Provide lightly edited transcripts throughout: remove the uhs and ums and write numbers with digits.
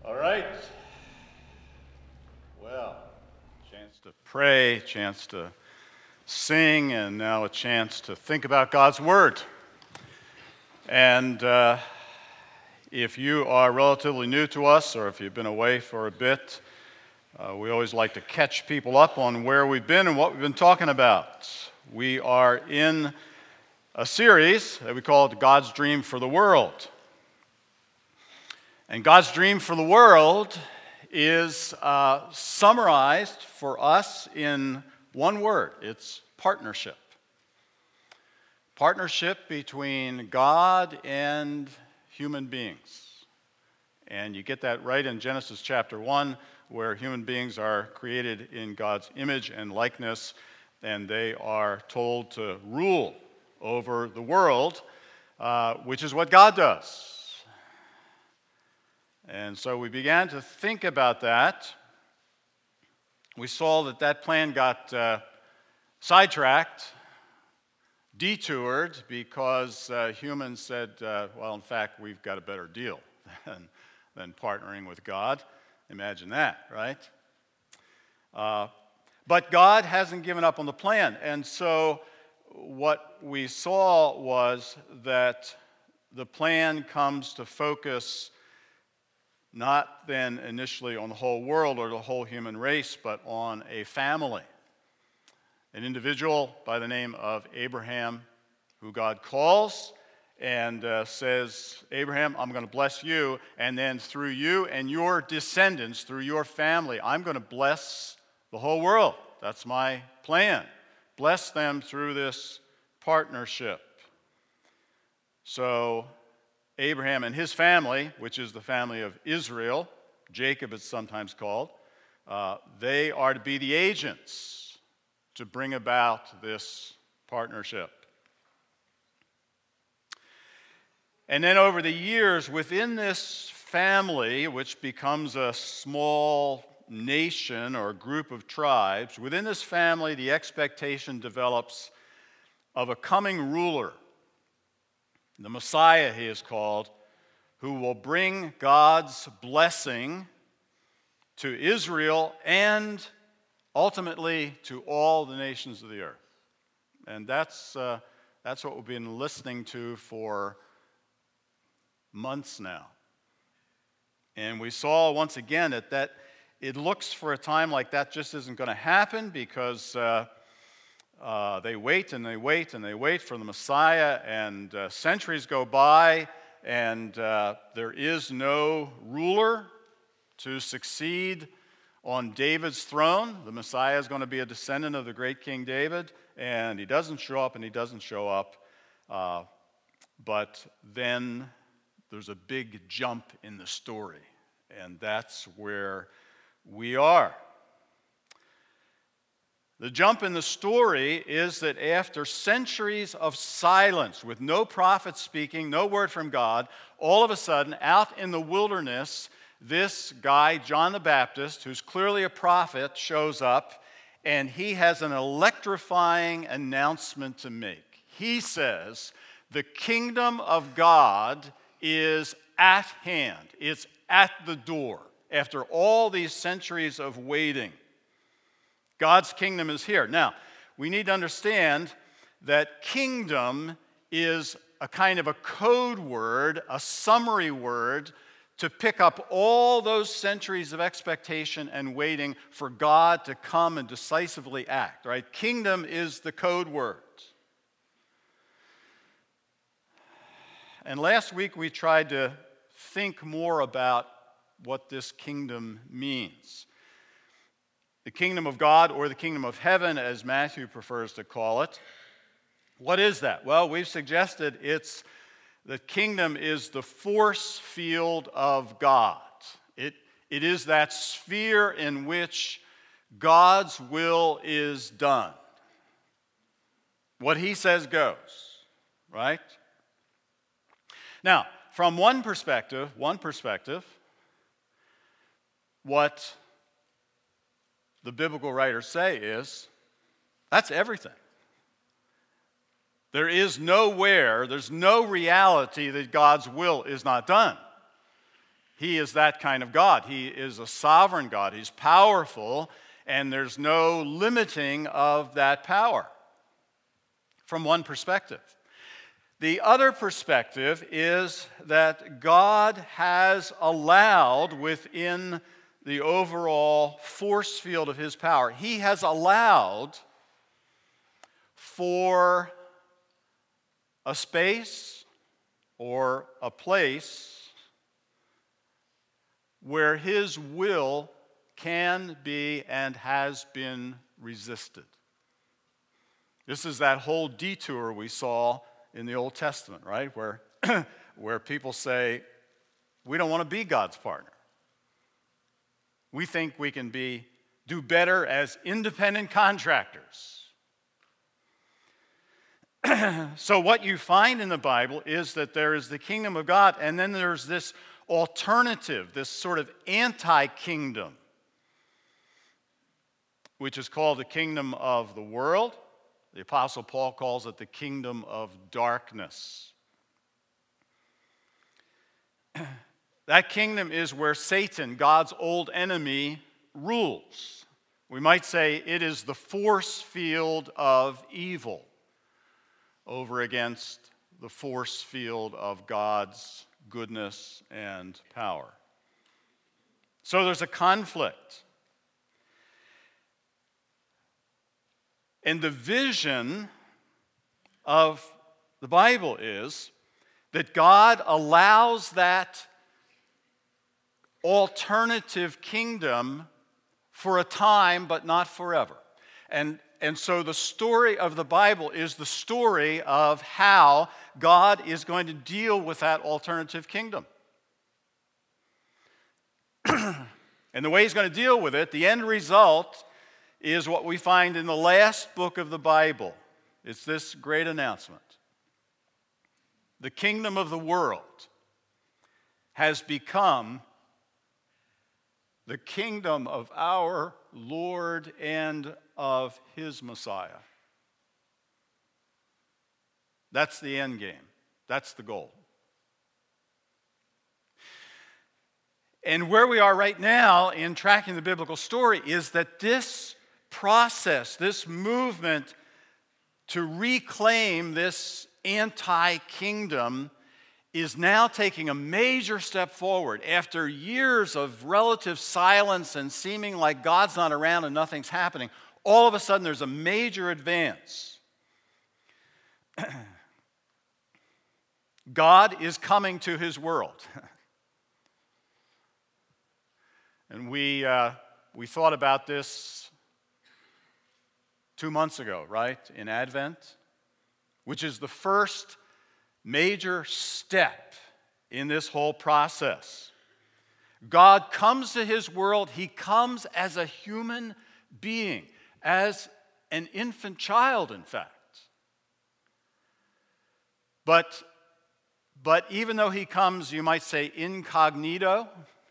All right. Well, chance to pray, chance to sing, and now a chance to think about God's Word. And if you are relatively new to us, or if you've been away for a bit, we always like to catch people up on where we've been and what we've been talking about. We are in a series that we call God's Dream for the World. And God's dream for the world is summarized for us in one word. It's partnership. Partnership between God and human beings. And you get that right in Genesis chapter 1, where human beings are created in God's image and likeness, and they are told to rule over the world, which is what God does. And so we began to think about that. We saw that plan got sidetracked, detoured, because humans said, well, in fact, we've got a better deal than partnering with God. Imagine that, right? But God hasn't given up on the plan. And so what we saw was that the plan comes to focus not then initially on the whole world or the whole human race, but on a family. An individual by the name of Abraham, who God calls and says, Abraham, I'm going to bless you, and then through you and your descendants, through your family, I'm going to bless the whole world. That's my plan. Bless them through this partnership. So Abraham and his family, which is the family of Israel, Jacob it's sometimes called, they are to be the agents to bring about this partnership. And then over the years, within this family, which becomes a small nation or group of tribes, within this family, the expectation develops of a coming ruler. The Messiah, he is called, who will bring God's blessing to Israel and ultimately to all the nations of the earth. And that's what we've been listening to for months now. And we saw once again that it looks for a time like that just isn't going to happen because they wait and they wait and they wait for the Messiah, and centuries go by, and there is no ruler to succeed on David's throne. The Messiah is going to be a descendant of the great King David, and he doesn't show up and he doesn't show up. But then there's a big jump in the story, and that's where we are. The jump in the story is that after centuries of silence, with no prophet speaking, no word from God, all of a sudden, out in the wilderness, this guy, John the Baptist, who's clearly a prophet, shows up, and he has an electrifying announcement to make. He says, the kingdom of God is at hand. It's at the door. After all these centuries of waiting, God's kingdom is here. Now, we need to understand that kingdom is a kind of a code word, a summary word, to pick up all those centuries of expectation and waiting for God to come and decisively act, right? Kingdom is the code word. And last week we tried to think more about what this kingdom means. The kingdom of God, or the kingdom of heaven, as Matthew prefers to call it. What is that? Well, we've suggested the kingdom is the force field of God. It is that sphere in which God's will is done. What he says goes, right? Now, from one perspective, what the biblical writers say is, that's everything. There's no reality that God's will is not done. He is that kind of God. He is a sovereign God. He's powerful, and there's no limiting of that power from one perspective. The other perspective is that God has allowed within the overall force field of his power, he has allowed for a space or a place where his will can be and has been resisted. This is that whole detour we saw in the Old Testament, right? Where people say, we don't want to be God's partner. We think we can do better as independent contractors. So what you find in the Bible is that there is the kingdom of God, and then there's this alternative, this sort of anti-kingdom, which is called the kingdom of the world. The Apostle Paul calls it the kingdom of darkness. That kingdom is where Satan, God's old enemy, rules. We might say it is the force field of evil over against the force field of God's goodness and power. So there's a conflict. And the vision of the Bible is that God allows that alternative kingdom for a time, but not forever. And so the story of the Bible is the story of how God is going to deal with that alternative kingdom. And the way he's going to deal with it, the end result, is what we find in the last book of the Bible. It's this great announcement. The kingdom of the world has become the kingdom of our Lord and of his Messiah. That's the end game. That's the goal. And where we are right now in tracking the biblical story is that this process, this movement to reclaim this anti-kingdom is now taking a major step forward. After years of relative silence and seeming like God's not around and nothing's happening, all of a sudden there's a major advance. God is coming to his world. And we thought about this 2 months ago, right, in Advent, which is the first major step in this whole process. God comes to his world. He comes as a human being, as an infant child, in fact. But even though he comes, you might say, incognito,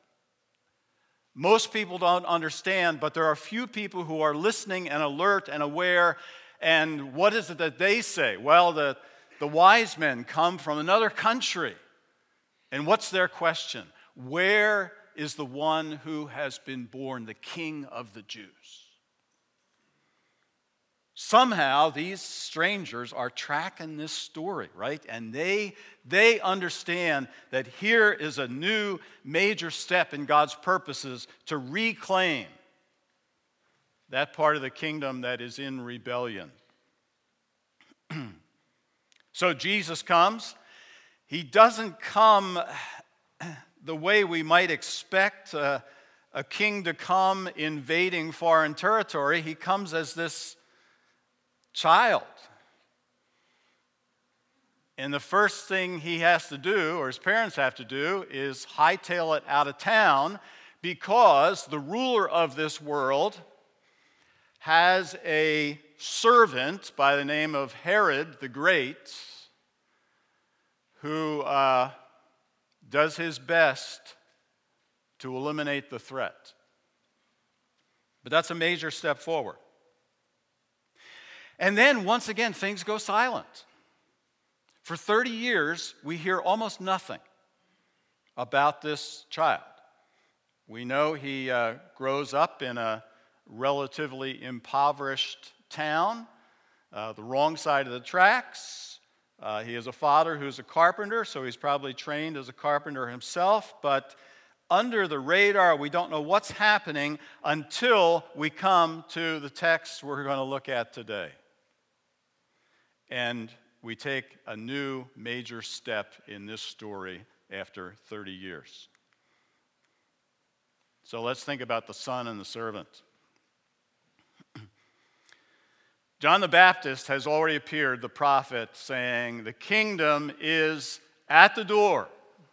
most people don't understand, but there are a few people who are listening and alert and aware. And what is it that they say? Well, the wise men come from another country. And what's their question? Where is the one who has been born, the King of the Jews? Somehow these strangers are tracking this story, right? And they understand that here is a new major step in God's purposes to reclaim that part of the kingdom that is in rebellion. So Jesus comes. He doesn't come the way we might expect a king to come invading foreign territory. He comes as this child. And the first thing he has to do, or his parents have to do, is hightail it out of town, because the ruler of this world has a servant by the name of Herod the Great who does his best to eliminate the threat. But that's a major step forward. And then, once again, things go silent. For 30 years, we hear almost nothing about this child. We know he grows up in a relatively impoverished town, the wrong side of the tracks. He has a father who's a carpenter, so he's probably trained as a carpenter himself, but under the radar, we don't know what's happening until we come to the text we're going to look at today. And we take a new major step in this story after 30 years. So let's think about the son and the servant. John the Baptist has already appeared, the prophet, saying, "The kingdom is at the door."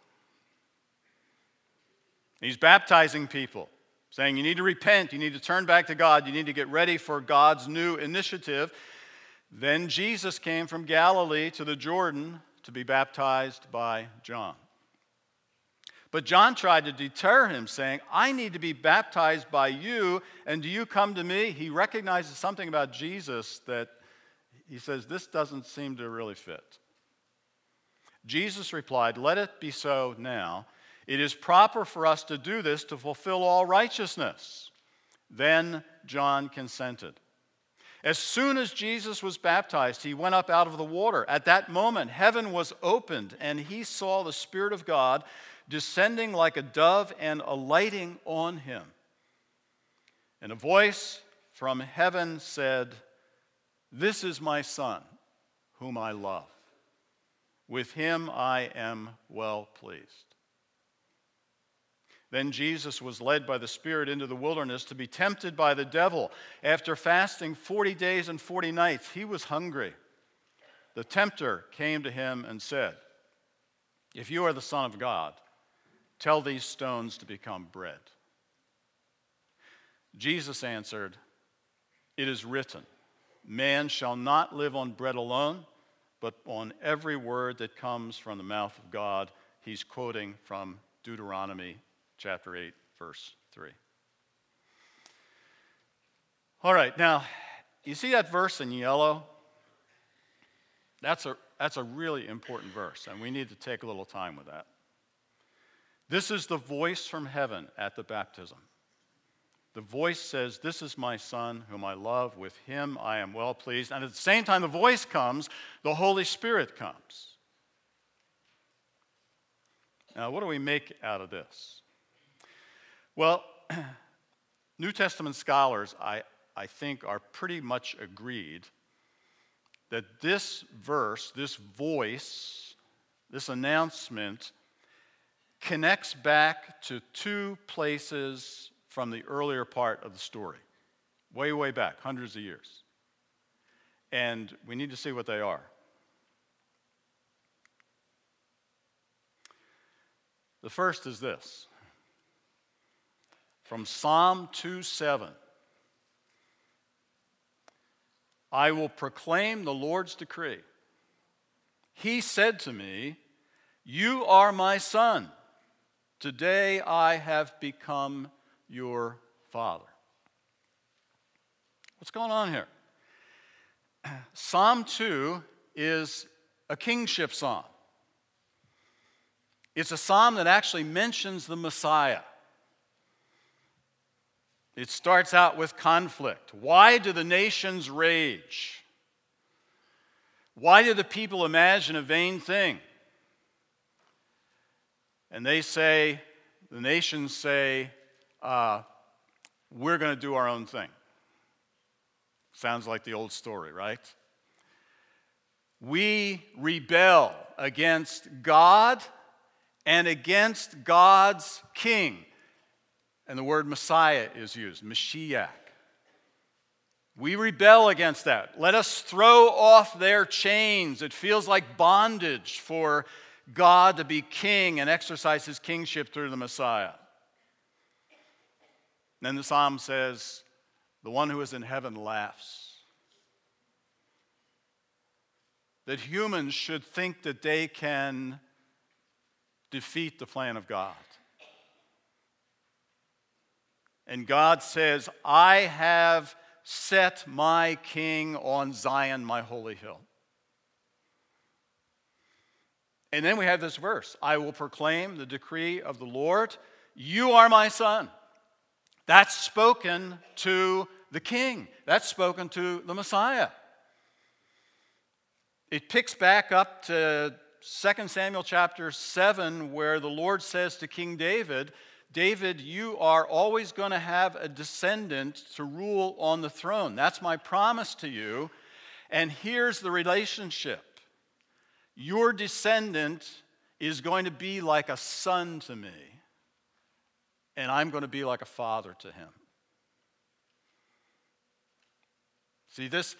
He's baptizing people, saying you need to repent, you need to turn back to God, you need to get ready for God's new initiative. Then Jesus came from Galilee to the Jordan to be baptized by John. But John tried to deter him, saying, "I need to be baptized by you, and do you come to me?" He recognizes something about Jesus that he says, this doesn't seem to really fit. Jesus replied, "Let it be so now. It is proper for us to do this to fulfill all righteousness." Then John consented. As soon as Jesus was baptized, he went up out of the water. At that moment, heaven was opened, and he saw the Spirit of God descending like a dove and alighting on him. And a voice from heaven said, "This is my Son, whom I love. With him I am well pleased." Then Jesus was led by the Spirit into the wilderness to be tempted by the devil. After fasting 40 days and 40 nights, he was hungry. The tempter came to him and said, "If you are the Son of God, tell these stones to become bread." Jesus answered, "It is written, man shall not live on bread alone, but on every word that comes from the mouth of God." He's quoting from Deuteronomy chapter 8, verse 3. All right, now, you see that verse in yellow? That's a really important verse, and we need to take a little time with that. This is the voice from heaven at the baptism. The voice says, "This is my Son, whom I love. With him I am well pleased." And at the same time the voice comes, the Holy Spirit comes. Now, what do we make out of this? Well, New Testament scholars, I think, are pretty much agreed that this verse, this voice, this announcement connects back to two places from the earlier part of the story, way, way back, hundreds of years. And we need to see what they are. The first is this. From Psalm 2:7. "I will proclaim the Lord's decree. He said to me, 'You are my son. Today I have become your father.'" What's going on here? Psalm 2 is a kingship psalm. It's a psalm that actually mentions the Messiah. It starts out with conflict. Why do the nations rage? Why do the people imagine a vain thing? And they say, the nations say, we're going to do our own thing. Sounds like the old story, right? We rebel against God and against God's king. And the word Messiah is used, Mashiach. We rebel against that. Let us throw off their chains. It feels like bondage for God to be king and exercise his kingship through the Messiah. Then the psalm says, the one who is in heaven laughs. That humans should think that they can defeat the plan of God. And God says, "I have set my king on Zion, my holy hill." And then we have this verse, "I will proclaim the decree of the Lord. "You are my son." That's spoken to the king. That's spoken to the Messiah. It picks back up to 2 Samuel chapter 7, where the Lord says to King David, "David, you are always going to have a descendant to rule on the throne. That's my promise to you. And here's the relationship. Your descendant is going to be like a son to me, and I'm going to be like a father to him." See, this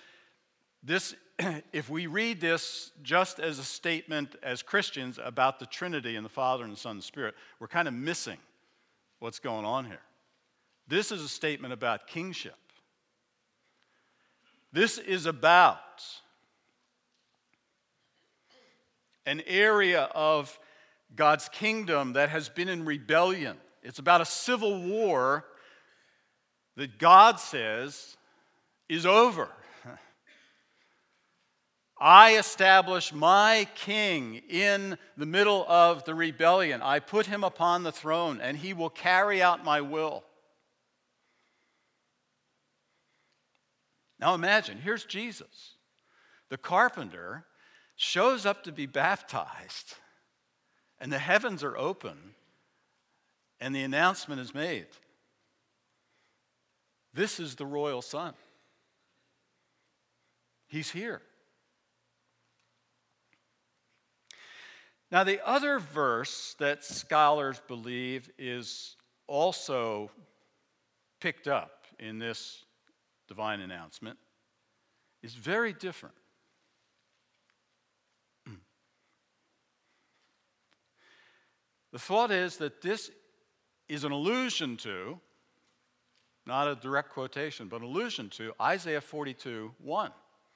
if we read this just as a statement as Christians about the Trinity and the Father and the Son and the Spirit, we're kind of missing what's going on here. This is a statement about kingship. This is about an area of God's kingdom that has been in rebellion. It's about a civil war that God says is over. I establish my king in the middle of the rebellion. I put him upon the throne, and he will carry out my will. Now imagine, here's Jesus. The carpenter shows up to be baptized, and the heavens are open, and the announcement is made. This is the royal son. He's here. Now, the other verse that scholars believe is also picked up in this divine announcement is very different. The thought is that this is an allusion to, not a direct quotation, but an allusion to Isaiah 42:1.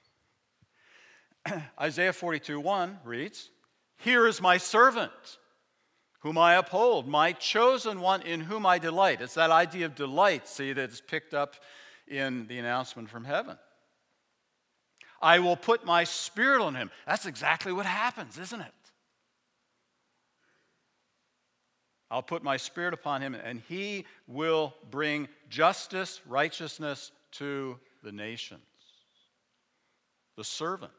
Isaiah 42:1 reads, "Here is my servant, whom I uphold, my chosen one in whom I delight." It's that idea of delight, see, that is picked up in the announcement from heaven. "I will put my spirit on him." That's exactly what happens, isn't it? "I'll put my spirit upon him, and he will bring justice, righteousness to the nations." The servant.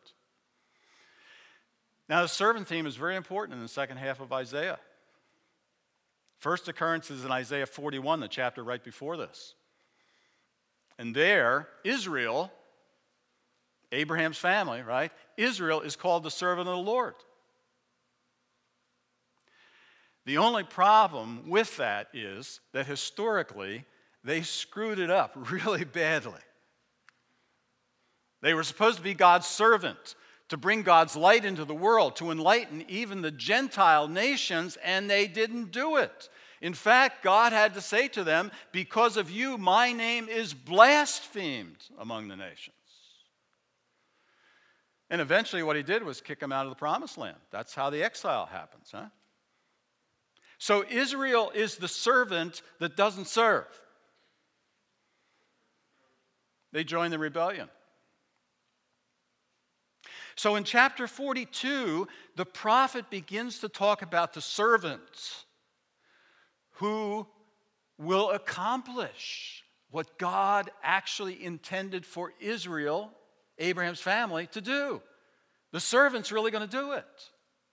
Now, the servant theme is very important in the second half of Isaiah. First occurrence is in Isaiah 41, the chapter right before this. And there, Israel, Abraham's family, right? Israel is called the servant of the Lord. The only problem with that is that historically, they screwed it up really badly. They were supposed to be God's servant, to bring God's light into the world, to enlighten even the Gentile nations, and they didn't do it. In fact, God had to say to them, "Because of you, my name is blasphemed among the nations." And eventually what he did was kick them out of the promised land. That's how the exile happens, huh? So Israel is the servant that doesn't serve. They join the rebellion. So in chapter 42, the prophet begins to talk about the servants who will accomplish what God actually intended for Israel, Abraham's family, to do. The servant's really going to do it.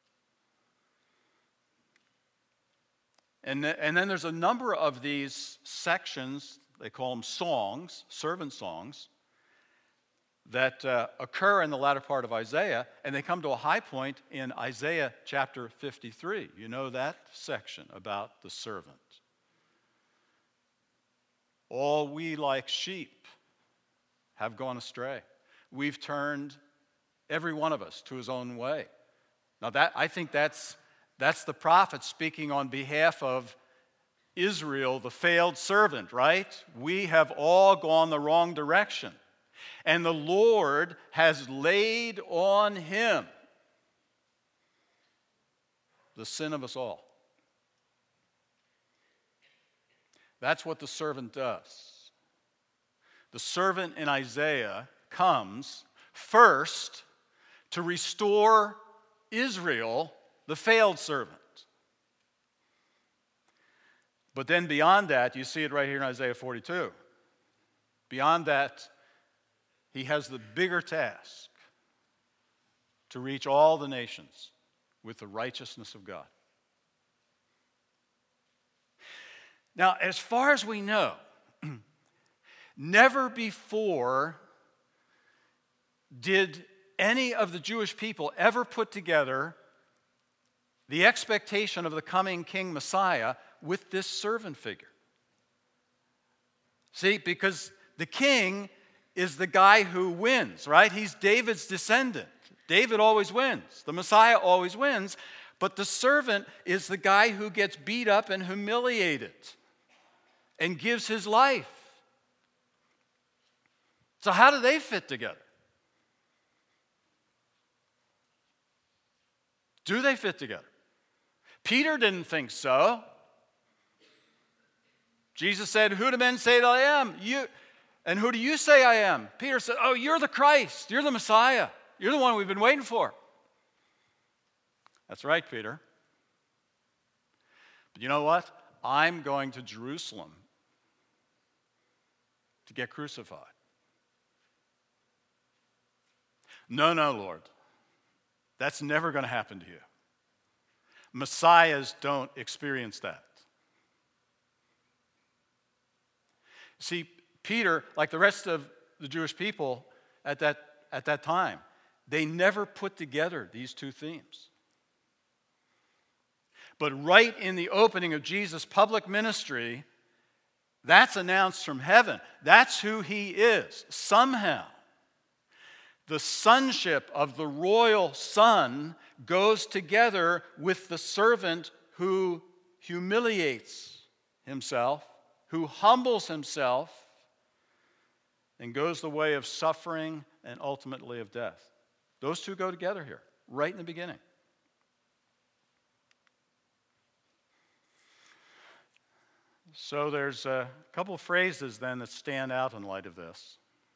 And then there's a number of these sections, they call them songs, servant songs, that occur in the latter part of Isaiah, and they come to a high point in Isaiah chapter 53. You know that section about the servant. "All we like sheep have gone astray. We've turned every one of us to his own way." Now I think that's the prophet speaking on behalf of Israel, the failed servant, right? We have all gone the wrong direction. And the Lord has laid on him the sin of us all. That's what the servant does. The servant in Isaiah comes first to restore Israel, the failed servant. But then beyond that, you see it right here in Isaiah 42. Beyond that, he has the bigger task to reach all the nations with the righteousness of God. Now, as far as we know, never before did any of the Jewish people ever put together the expectation of the coming King Messiah with this servant figure. See, because the king is the guy who wins, right? He's David's descendant. David always wins. The Messiah always wins. But the servant is the guy who gets beat up and humiliated and gives his life. So how do they fit together? Do they fit together? Peter didn't think so. Jesus said, "Who do men say that I am? You, and who do you say I am?" Peter said, "Oh, you're the Christ. You're the Messiah. You're the one we've been waiting for." That's right, Peter. But you know what? I'm going to Jerusalem to get crucified. No, Lord. That's never going to happen to you. Messiahs don't experience that. See, Peter, like the rest of the Jewish people at that time, they never put together these two themes. But right in the opening of Jesus' public ministry, that's announced from heaven. That's who he is. Somehow, the sonship of the royal son goes together with the servant who humiliates himself, who humbles himself, and goes the way of suffering and ultimately of death. Those two go together here, right in the beginning. So there's a couple of phrases then that stand out in light of this.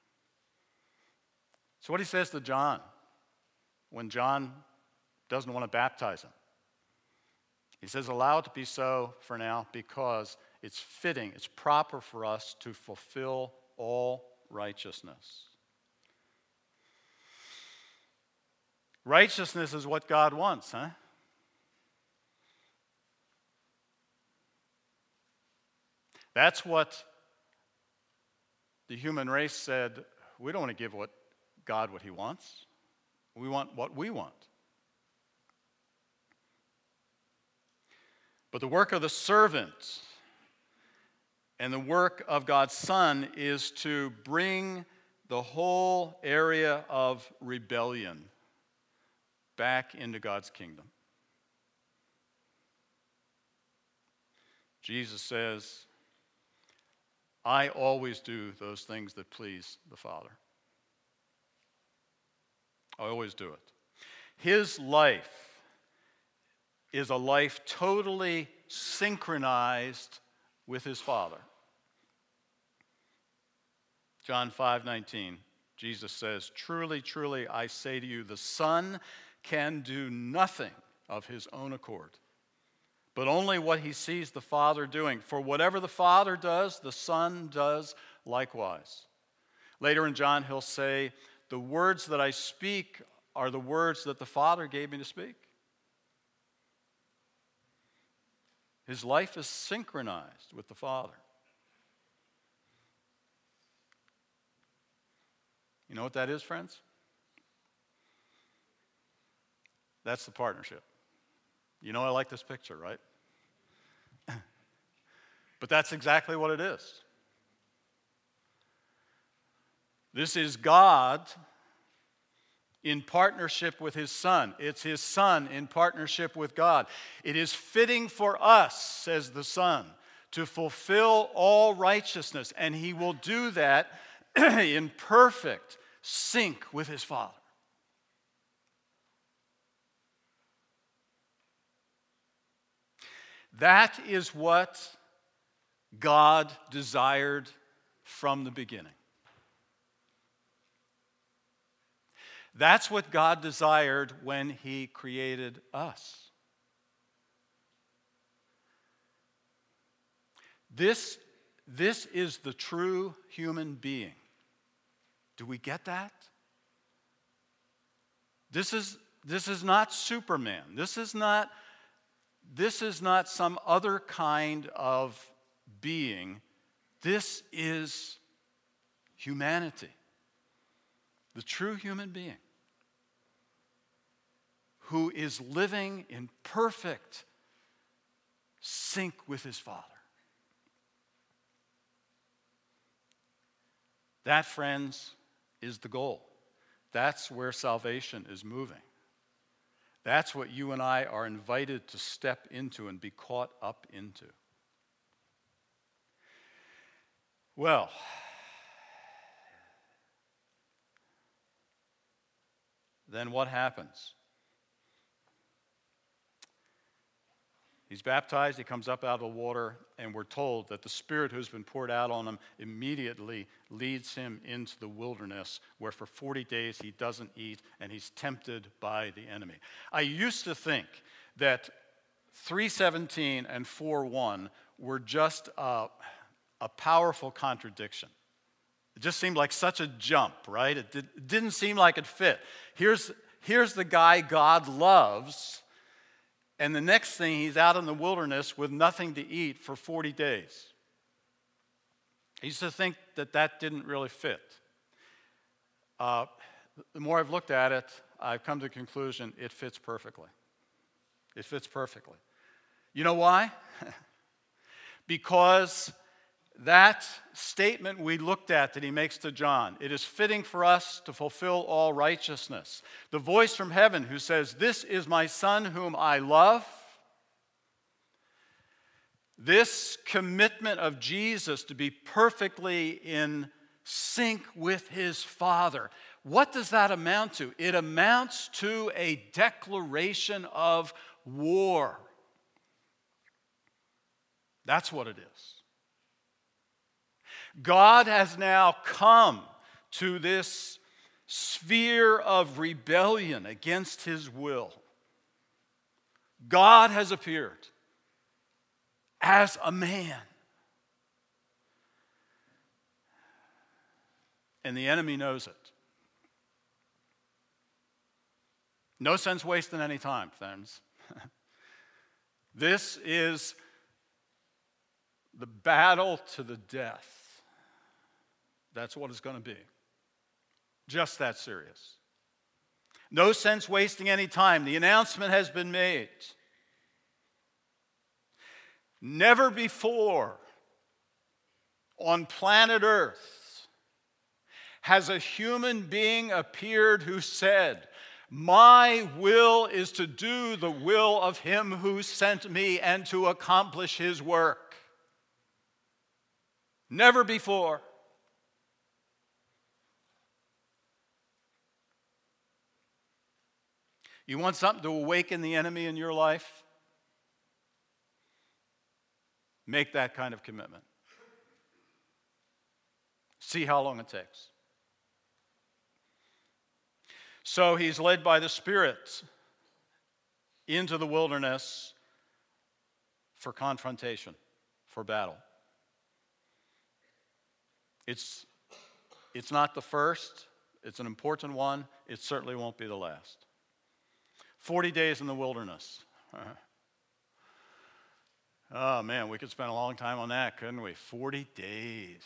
So what he says to John when John doesn't want to baptize him. He says, "Allow it to be so for now because it's fitting, it's proper for us to fulfill all righteousness." Righteousness is what God wants, huh? That's what the human race said. We don't want to give God what he wants. We want what we want. But the work of the servant and the work of God's Son is to bring the whole area of rebellion back into God's kingdom. Jesus says, "I always do those things that please the Father." I always do it. His life is a life totally synchronized with his Father. John 5:19, Jesus says, "Truly, truly, I say to you, the Son can do nothing of his own accord, but only what he sees the Father doing. For whatever the Father does, the Son does likewise." Later in John, he'll say, "The words that I speak are the words that the Father gave me to speak." His life is synchronized with the Father. You know what that is, friends? That's the partnership. You know I like this picture, right? But that's exactly what it is. This is God in partnership with his Son. It's his Son in partnership with God. It is fitting for us, says the Son, to fulfill all righteousness, and he will do that in perfect sync with his Father. That is what God desired from the beginning. That's what God desired when he created us. This is the true human being. Do we get that? This is not Superman. This is not some other kind of being. This is humanity. The true human being who is living in perfect sync with his Father. That, friends, is the goal. That's where salvation is moving. That's what you and I are invited to step into and be caught up into. Well, then what happens? He's baptized, he comes up out of the water, and we're told that the Spirit who's been poured out on him immediately leads him into the wilderness, where for 40 days he doesn't eat and he's tempted by the enemy. I used to think that 3:17 and 4:1 were just a powerful contradiction. It just seemed like such a jump, right? It didn't seem like it fit. Here's the guy God loves, and the next thing, he's out in the wilderness with nothing to eat for 40 days. I used to think that didn't really fit. The more I've looked at it, I've come to the conclusion it fits perfectly. It fits perfectly. You know why? Because that statement we looked at that he makes to John, it is fitting for us to fulfill all righteousness. The voice from heaven who says, "This is my Son whom I love." This commitment of Jesus to be perfectly in sync with his Father. What does that amount to? It amounts to a declaration of war. That's what it is. God has now come to this sphere of rebellion against his will. God has appeared as a man. And the enemy knows it. No sense wasting any time, friends. This is the battle to the death. That's what it's going to be. Just that serious. No sense wasting any time. The announcement has been made. Never before on planet Earth has a human being appeared who said, "My will is to do the will of him who sent me and to accomplish his work." Never before. You want something to awaken the enemy in your life? Make that kind of commitment. See how long it takes. So he's led by the Spirit into the wilderness for confrontation, for battle. It's not the first. It's an important one. It certainly won't be the last. 40 days in the wilderness. Oh, man, we could spend a long time on that, couldn't we? 40 days.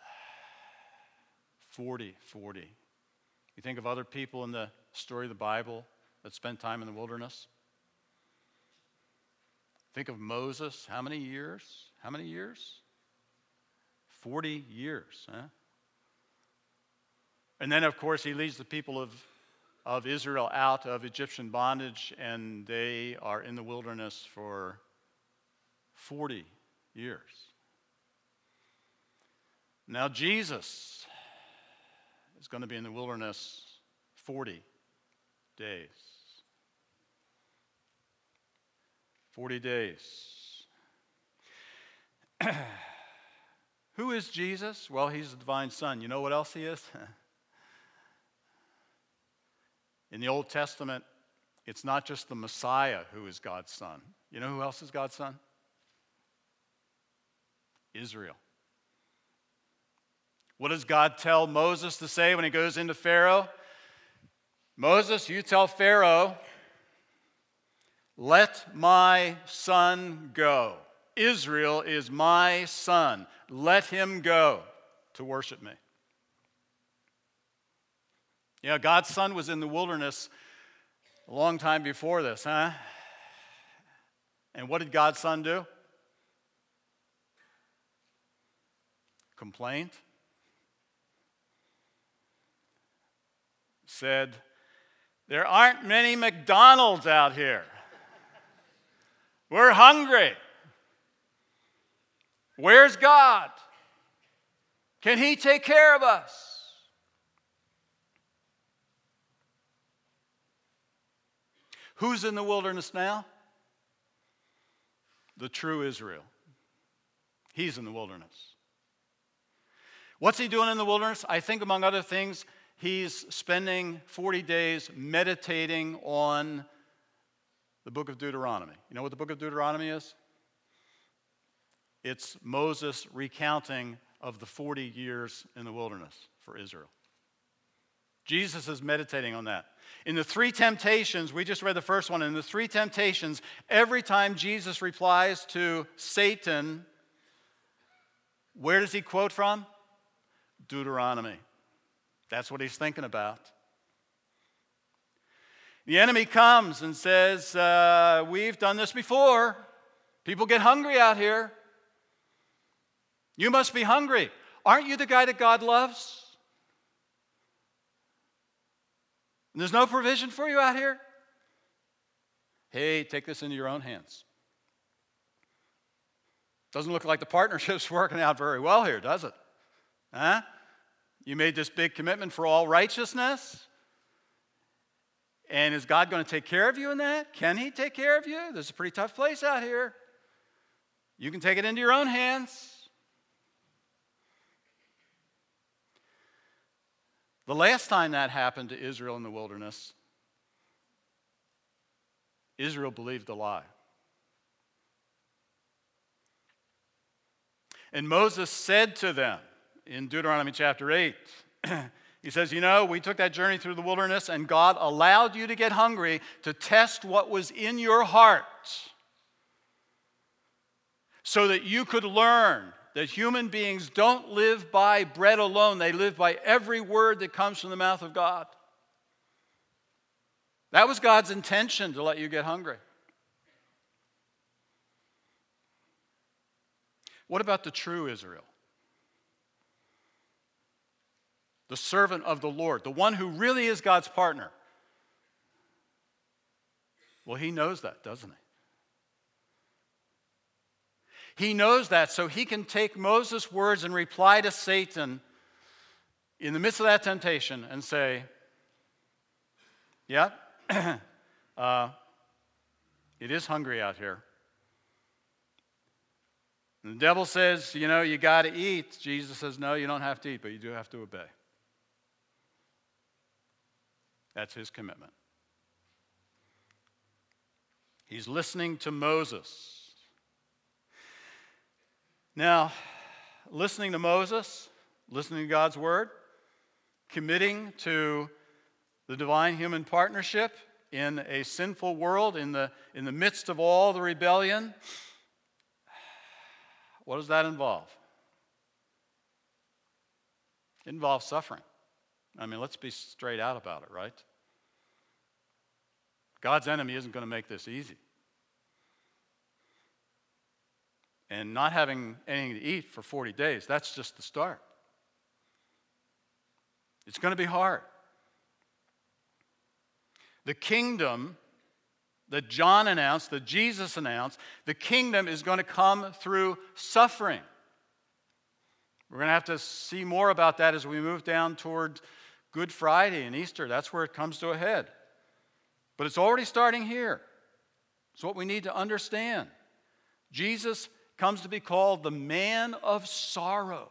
40. You think of other people in the story of the Bible that spent time in the wilderness? Think of Moses. How many years? 40 years. Huh? And then, of course, he leads the people of Israel out of Egyptian bondage, and they are in the wilderness for 40 years. Now Jesus is going to be in the wilderness 40 days. 40 days. Who is Jesus? Well, he's the divine Son. You know what else he is? In the Old Testament, it's not just the Messiah who is God's Son. You know who else is God's Son? Israel. What does God tell Moses to say when he goes into Pharaoh? Moses, you tell Pharaoh, let my son go. Israel is my son. Let him go to worship me. Yeah, God's son was in the wilderness a long time before this, huh? And what did God's son do? Complained. Said, there aren't many McDonald's out here. We're hungry. Where's God? Can he take care of us? Who's in the wilderness now? The true Israel. He's in the wilderness. What's he doing in the wilderness? I think, among other things, he's spending 40 days meditating on the book of Deuteronomy. You know what the book of Deuteronomy is? It's Moses recounting of the 40 years in the wilderness for Israel. Jesus is meditating on that. In the three temptations, we just read the first one. In the three temptations, every time Jesus replies to Satan, where does he quote from? Deuteronomy. That's what he's thinking about. The enemy comes and says, we've done this before. People get hungry out here. You must be hungry. Aren't you the guy that God loves? And there's no provision for you out here? Hey, take this into your own hands. Doesn't look like the partnership's working out very well here, does it? Huh? You made this big commitment for all righteousness. And is God going to take care of you in that? Can he take care of you? This is a pretty tough place out here. You can take it into your own hands. The last time that happened to Israel in the wilderness, Israel believed the lie. And Moses said to them in Deuteronomy chapter 8, he says, you know, we took that journey through the wilderness and God allowed you to get hungry to test what was in your heart so that you could learn that human beings don't live by bread alone. They live by every word that comes from the mouth of God. That was God's intention, to let you get hungry. What about the true Israel? The servant of the Lord, the one who really is God's partner. Well, he knows that, doesn't he? He knows that, so he can take Moses' words and reply to Satan in the midst of that temptation and say, yeah, it is hungry out here. And the devil says, you know, you got to eat. Jesus says, no, you don't have to eat, but you do have to obey. That's his commitment. He's listening to Moses. Now, listening to Moses, listening to God's word, committing to the divine-human partnership in a sinful world, in the midst of all the rebellion, what does that involve? It involves suffering. I mean, let's be straight out about it, right? God's enemy isn't going to make this easy. And not having anything to eat for 40 days, that's just the start. It's going to be hard. The kingdom that John announced, that Jesus announced, the kingdom is going to come through suffering. We're going to have to see more about that as we move down toward Good Friday and Easter. That's where it comes to a head. But it's already starting here. It's what we need to understand. Jesus comes to be called the man of sorrows.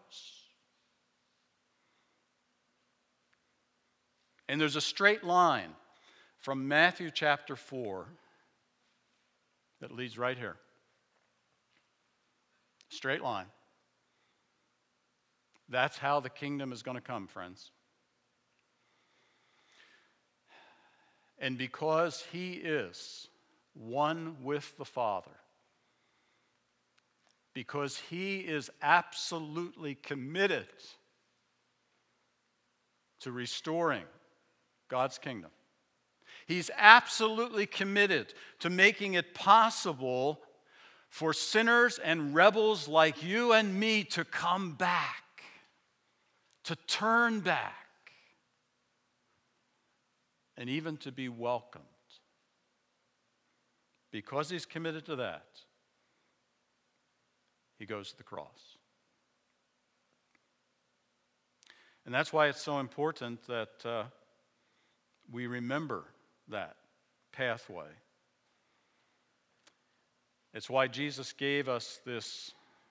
And there's a straight line from Matthew chapter 4 that leads right here. Straight line. That's how the kingdom is going to come, friends. And because he is one with the Father, because he is absolutely committed to restoring God's kingdom, he's absolutely committed to making it possible for sinners and rebels like you and me to come back, to turn back, and even to be welcomed. Because he's committed to that, he goes to the cross. And that's why it's so important that we remember that pathway. It's why Jesus gave us this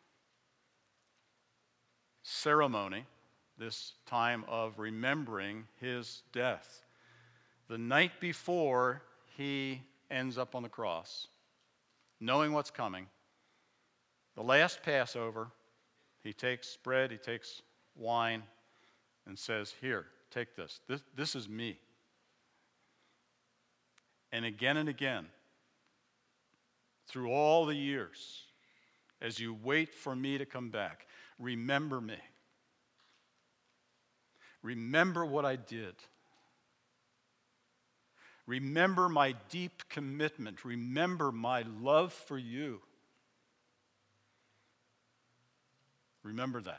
ceremony, this time of remembering his death. The night before he ends up on the cross, knowing what's coming, the last Passover, he takes bread, he takes wine, and says, "Here, take this. This is me." And again, through all the years, as you wait for me to come back, remember me. Remember what I did. Remember my deep commitment. Remember my love for you. Remember that.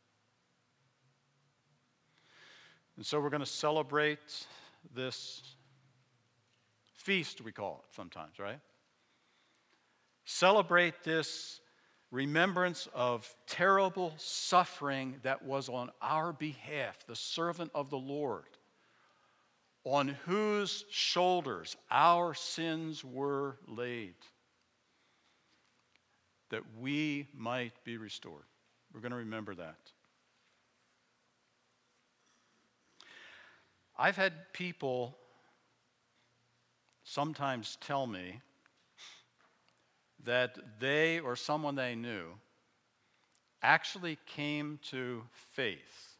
And so we're going to celebrate this feast, we call it sometimes, right? Celebrate this remembrance of terrible suffering that was on our behalf, the servant of the Lord, on whose shoulders our sins were laid, that we might be restored. We're going to remember that. I've had people sometimes tell me that they or someone they knew actually came to faith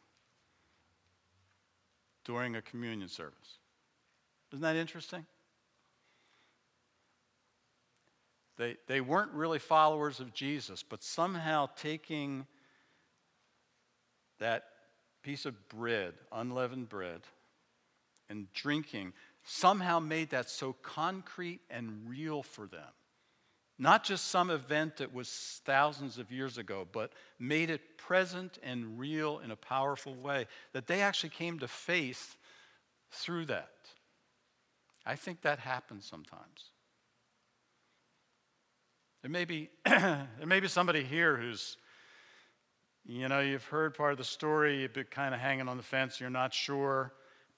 during a communion service. Isn't that interesting? They weren't really followers of Jesus, but somehow taking that piece of bread, unleavened bread, and drinking somehow made that so concrete and real for them. Not just some event that was thousands of years ago, but made it present and real in a powerful way, that they actually came to faith through that. I think that happens sometimes. There may be somebody here who's, you've heard part of the story, you've been kind of hanging on the fence, you're not sure.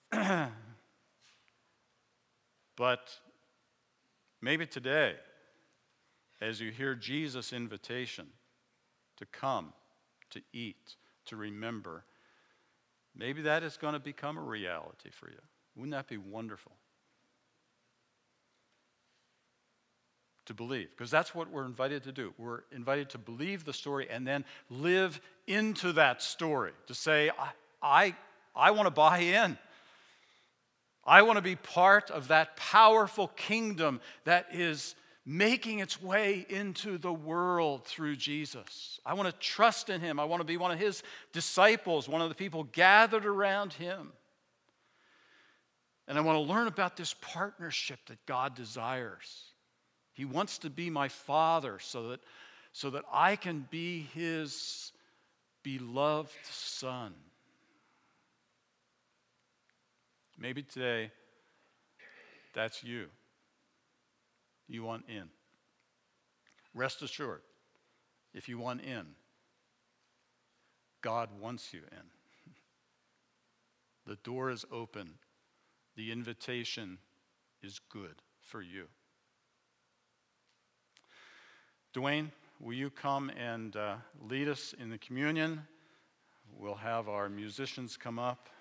But maybe today, as you hear Jesus' invitation to come, to eat, to remember, maybe that is going to become a reality for you. Wouldn't that be wonderful? To believe, because that's what we're invited to do. We're invited to believe the story and then live into that story, to say, I want to buy in. I want to be part of that powerful kingdom that is making its way into the world through Jesus. I want to trust in him. I want to be one of his disciples, one of the people gathered around him. And I want to learn about this partnership that God desires. He wants to be my father so that I can be his beloved son. Maybe today, that's you. You want in. Rest assured, if you want in, God wants you in. The door is open. The invitation is good for you. Dwayne, will you come and lead us in the communion? We'll have our musicians come up.